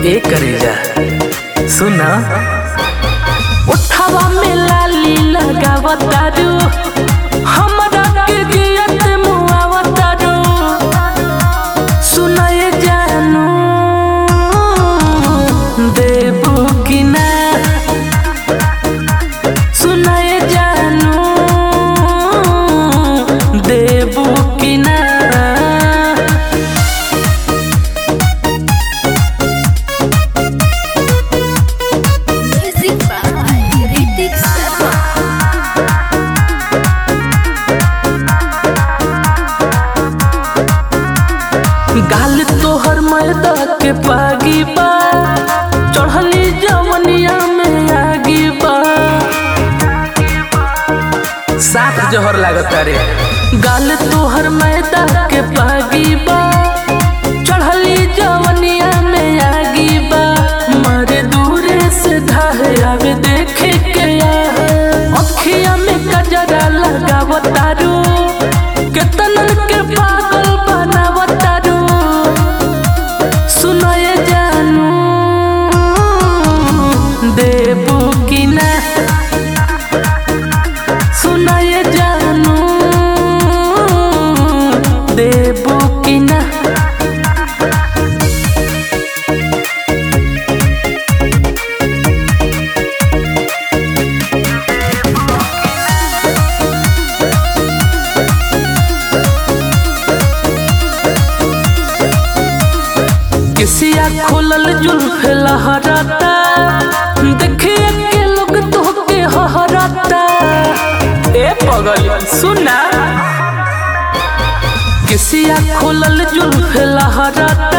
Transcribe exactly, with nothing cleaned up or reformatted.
एक करेजा सुना उठावा में लाली लगावतारू हमरा के गियत मुआवतारू सुनाए जानू देबू कि ना सुनाए जानू देबू कि ना गाल तोहर मैदा के पागी बा चढ़ली जवनिया में आगी बा साफ जहर लागता रे। गाल तोहर मैदा के पागी बा चढ़ली जवनिया में आगी बा मारे दूरे से धाहे आवे देखे के अखिया में कजरा लगावतारू केतनन के पागल बनावतारू सुनाए जानू देबू कि ना सुनाए जानू देबू कि ना किसिया खोलल जुल्फ लहराता देखिए के लोग तोहके हहराता ए पगल सुना किसिया खोलल जुल्फ लहराता